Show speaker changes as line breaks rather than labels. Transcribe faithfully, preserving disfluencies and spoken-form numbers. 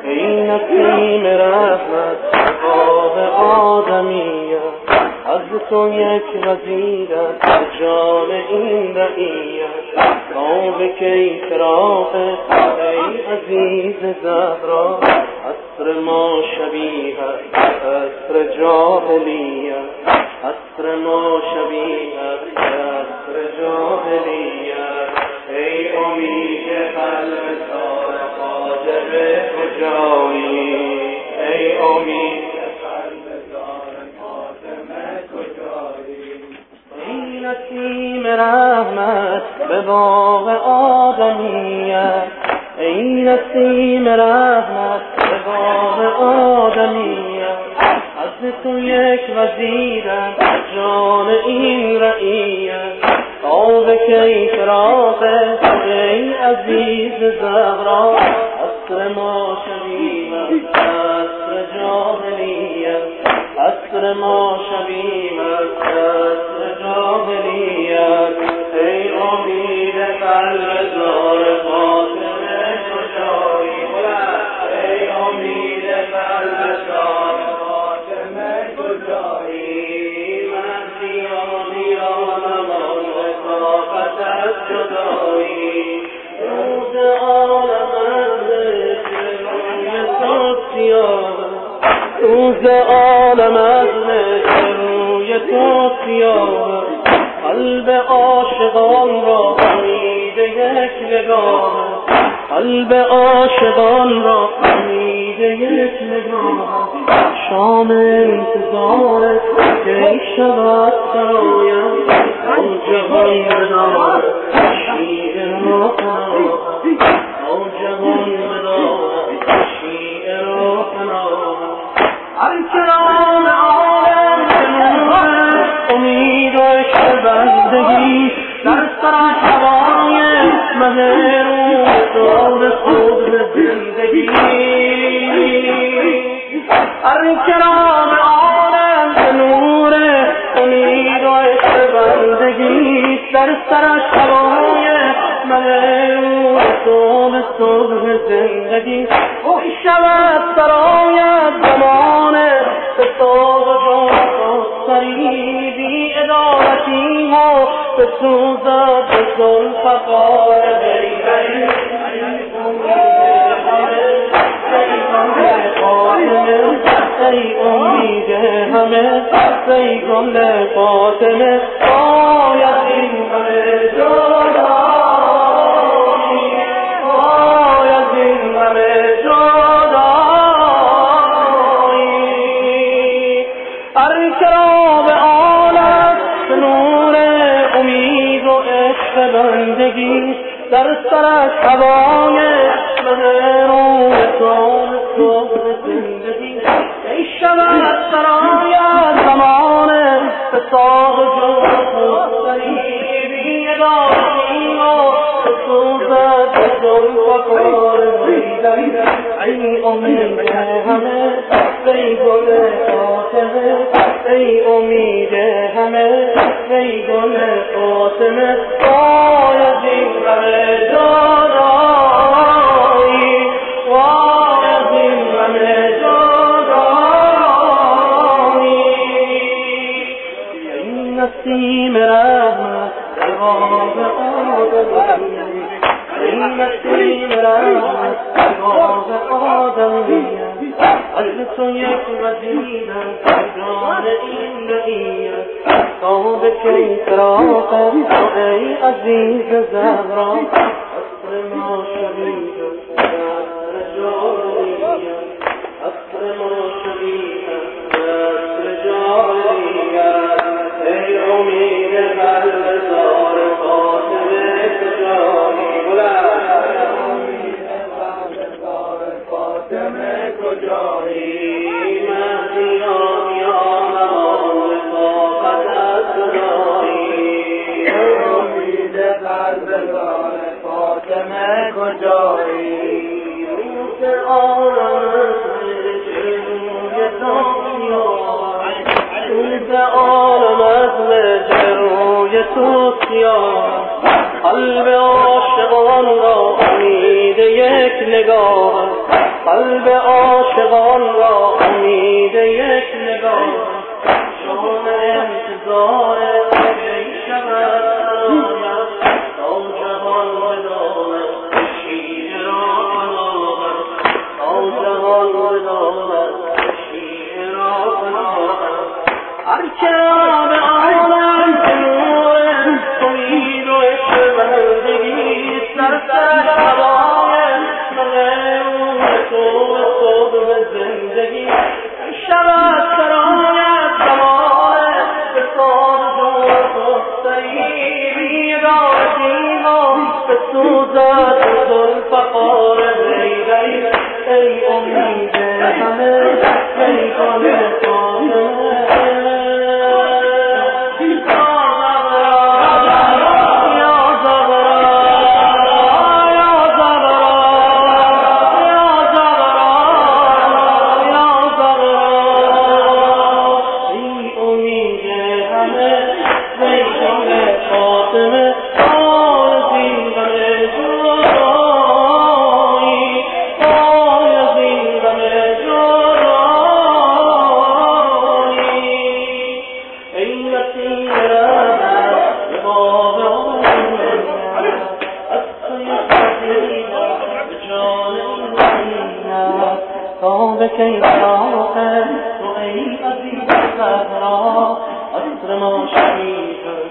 ای نسیم رحمت باغ آدمیت، از تو یک وزیرت در جان این رعیت. تا کی فراقت ای عزیز زهرا، عصر ما شبیهت عصر جاهلیت، عصر ما شبیهت عصر جاهلیت. ای امید قلب تار خاطر کجایی، ای امید قلب تار خاطر کجایی. ای نسیم رحمت به باغ آدمیت، ای نسیم رحمت به باغ آدمیت. از تو یک وزیرم جان این رعیت. تا به کی فراقت ای عزیز زهرا، عصر ما شبیهت عصر جاهلیت، عصر ما شبیهت عصر جاهلیت. ای امید قلب زار فاطمه کجایی، ای امید قلب زار فاطمه کجایی. من دیانی آنم آن وفاقت از جدایی، روز عالم از روی تو سیاه، روز عالم از روی تو سیاه. قلب عاشقان را امید یک نگاه، قلب عاشقان را امید یک نگاه. شام انتظارت که شود سرایم، آن جهان بدار شیعه را پناه، آن جهان بدار شیعه را پناه. هر کرام عالم امید و عشق بندگی، در سر هوای مهر و داد خود زندگی. هر کرام عالم به نور امید و عشق بندگی، در سرش هوای مهر و داد صبح زندگی. وحی شود سرایت زمان به ساغ جان سری، بی ادارتی ها به سوزد به ذوالفقار غیبی. ای امید همه ای گل فاطمه، باید این همه جدایی، باید این همه جدایی. هر کرام عالم به نور امید و عشق بندگی، در سرش هوای مهر و وصال صبح زندگی. ای شود سرایت زمان به ساغ جان سری، بی نداشتی و به سوزد به ذوالفقار غیبی. ای امید همه ای گل فاطمه، ای امید همه ای گل فاطمه، باید این همه جدایی، باید این همه نسیم رحمت باغ آدمیت، ای نسیم رحمت باغ آدمیت. از تو یک وزیرم جان این رعیت. تا به کی فراقت ای عزیز زهرا، عصر ما شبیهت عصر جاهلیت، عصر ما شبیهت عصر جاهلیت. ای امید قلب زار فاطمه کجایی، ای امید قلب زار فاطمه کجایی. مهدیانی آنم آن وفاقت از جدایی، ای امید قلب زار فاطمه کجایی. روز عالم روی تو سیاه، روز عالم از روی تو سیاه. قلب عاشقان را امید یک نگاه، قلب قلب عاشقان را امید یک نگاه شام انتظار ای شود سرایت تا جهان بداند شیر را بناود تا جهان بداند شیر را بناود هر که را به عالم به نور امید و عشق بندگی سر سر هوای تو به زندگی شود سرایت زمان به ساد جور خستری بیدار دیما به سوزد زلفقار بیدری ای امید همه ای گل فاطمه كيف راقت وأي أبي الزهراء أسر ما شهيد